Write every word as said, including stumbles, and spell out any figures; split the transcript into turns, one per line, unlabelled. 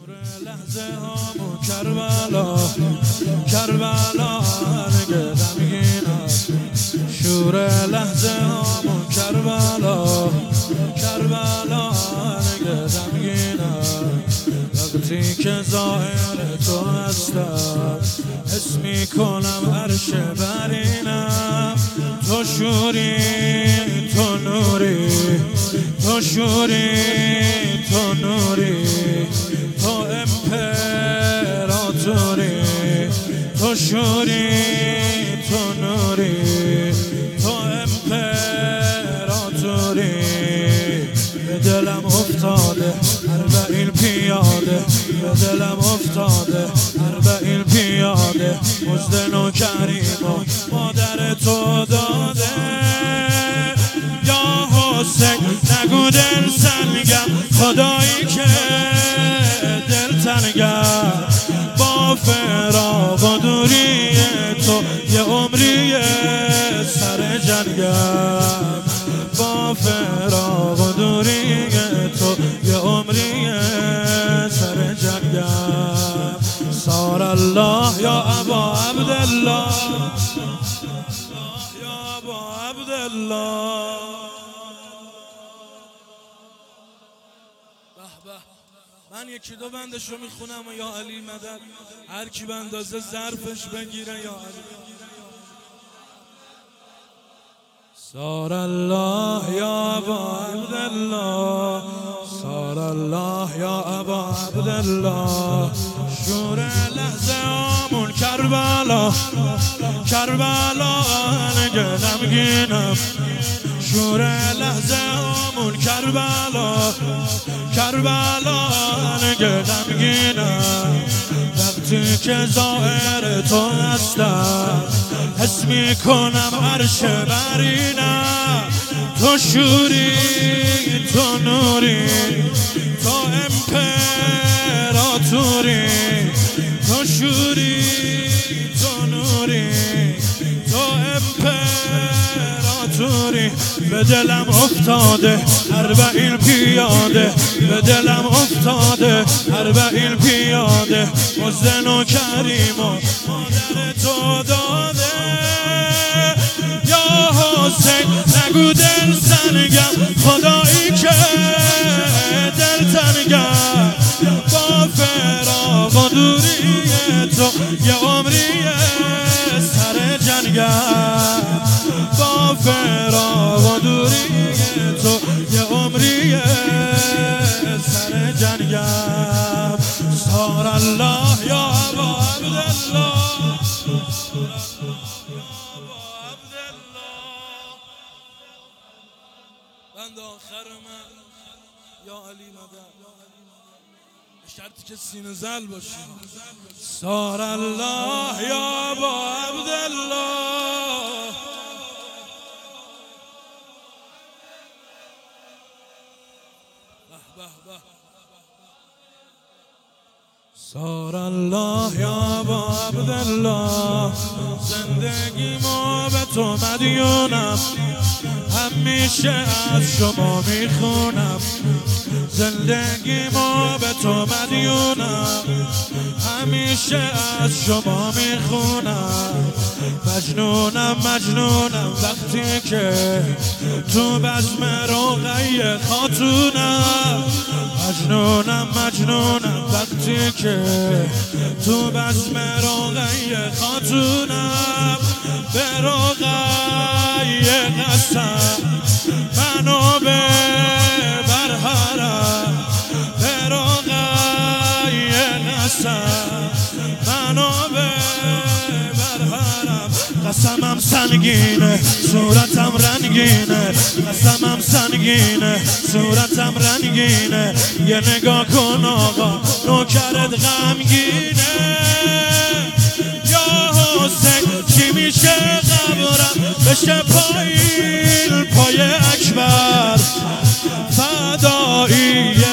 لحظه هامون کربلا کربلا نگه غمگینم شور لحظه هامون کربلا کربلا نگه غمگینم وقتی که ظاهر تو هستم حس میکنم عرش برینم تو شوری تو نوری تو شوری تو نوری تو امپراتوری تو شوری تو نوری تو امپراتوری به دلم افتاده اربعین پیاده به دلم افتاده اربعین پیاده مزد نوکریم و مادر تو داده یا حسین نگو دل سنگم خدایی که دل تنگم با فراق و دوری تو یه عمری سر جنگم با فراق و دوری تو یه عمری سر جنگم سار الله یا ابا عبدالله یا ابا عبدالله من یکی دو بندش رو میخونم و یا علی مدد هر کی به اندازه ظرفش بگیره یا علی سار الله یا ابا عبدالله سار الله یا ابا عبدالله شور لحظه آمون کربلا کربلا نگه غمگینم شور لحظه آمون کربلا کربلا نگه غمگینم وقتی که ظاهر تو هستم حس میکنم عرش برینم تو شوری تو نوری تو امپراتوری تو شوری تو نوری تو امپراتوری به دلم افتاده اربعین پیاده به دلم افتاده اربعین پیاده مزد نوکریم و مادر تو داده یا حسین نگو دل سنگم خدایی که دل تنگم با فراق و دوری تو یه عمری سر جنگم با فراق و دوری تو یه عمری سر جنگم سار الله یا ابا عبدالله بند آخر من یا علی مدد شرطی که سینه زل باشی سار الله یا ابا عبدالله سار الله یا ابا عبدالله زندگیمو به تو مدیونم همیشه از شما میخونم زندگیمو به تو مدیونم همیشه از شما میخونم مجنونم مجنونم وقتی که تو بزم رقیه خاتونم مجنونم مجنونم وقتی که تو بزم رقیه خاتونم به رقیه قسم منو ببر حرم به رقیه قسم منو ببر حرم قسمم سنگینه صورتم رنگینه قسمم سنگینه صورتم رنگینه یه نگاه کن آقا نوکرت غمگینه یا حسین چی میشه قبرم بشه پایین پای اکبر فدایی